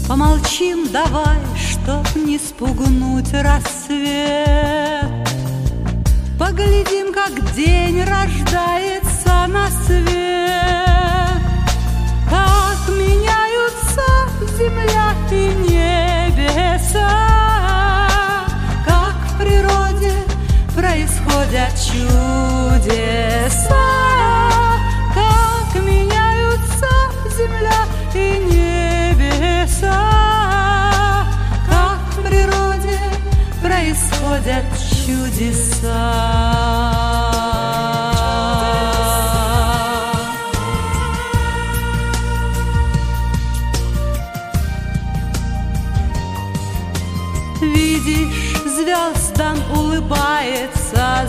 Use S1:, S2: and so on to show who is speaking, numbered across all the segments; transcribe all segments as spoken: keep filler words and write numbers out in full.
S1: Помолчим давай, чтоб не спугнуть рассвет. Поглядим, как день рождается на свет, как меняются земля и небеса, как в природе происходят чудеса, как меняются земля и небеса, как в природе происходят чудеса. Видишь, звездам улыбается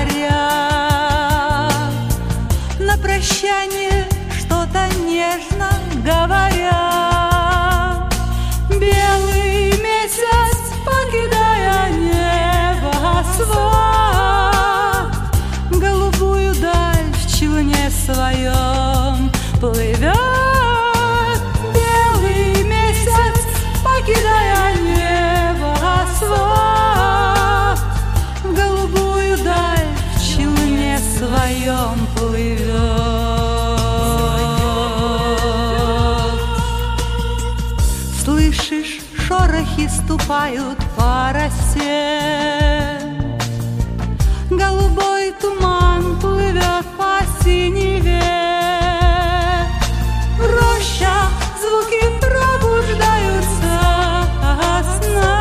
S1: заря, на прощание что-то нежно говоря. Белый месяц, покидая небосвод, голубую даль в челне своем плывет. Белый месяц, покидая небосвод, в голубую даль в челне своем плывет. Слышишь, шорохи ступают по росе, голубой туман плывет по синеве. В рощах звуки пробуждаются от сна,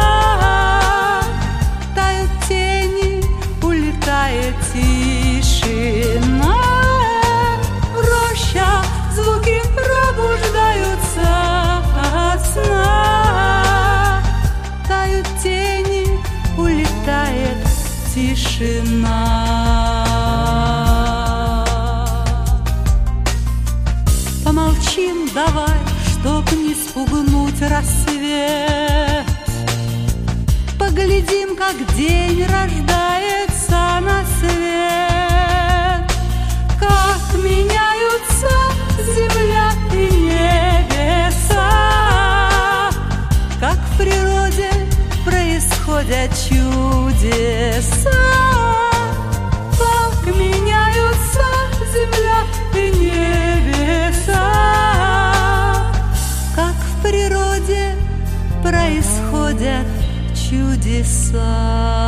S1: тают тени, улетает тишина. В рощах звуки пробуждаются от сна, тают тени, улетает тишина. Помолчим давай, чтоб не спугнуть рассвет. Поглядим, как день рождается на свет, как меняются земля и небеса, как в природе происходят чудеса, как меняются земля и небеса, как в природе происходят чудеса.